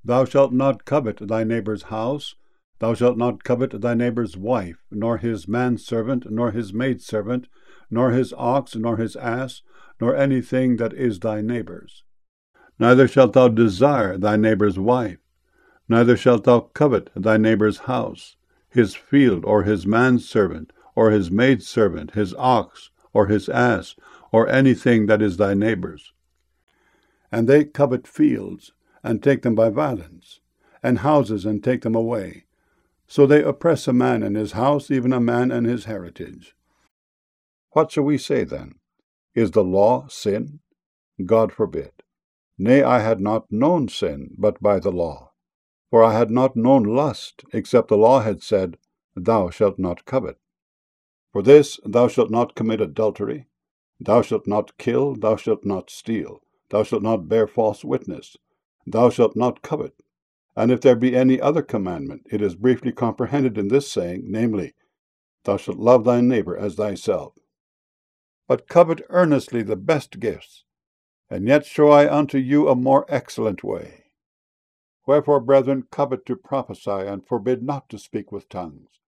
Thou shalt not covet thy neighbor's house. Thou shalt not covet thy neighbor's wife, nor his manservant, nor his maidservant, nor his ox, nor his ass, nor anything that is thy neighbor's. Neither shalt thou desire thy neighbor's wife, neither shalt thou covet thy neighbor's house, his field, or his manservant, or his maidservant, his ox, or his ass, or anything that is thy neighbor's. And they covet fields, and take them by violence, and houses, and take them away. So they oppress a man and his house, even a man and his heritage. What shall we say then? Is the law sin? God forbid. Nay, I had not known sin, but by the law. For I had not known lust, except the law had said, Thou shalt not covet. For this, thou shalt not commit adultery, thou shalt not kill, thou shalt not steal, thou shalt not bear false witness, thou shalt not covet. And if there be any other commandment, it is briefly comprehended in this saying, namely, Thou shalt love thy neighbor as thyself. But covet earnestly the best gifts, and yet show I unto you a more excellent way. Wherefore, brethren, covet to prophesy, and forbid not to speak with tongues.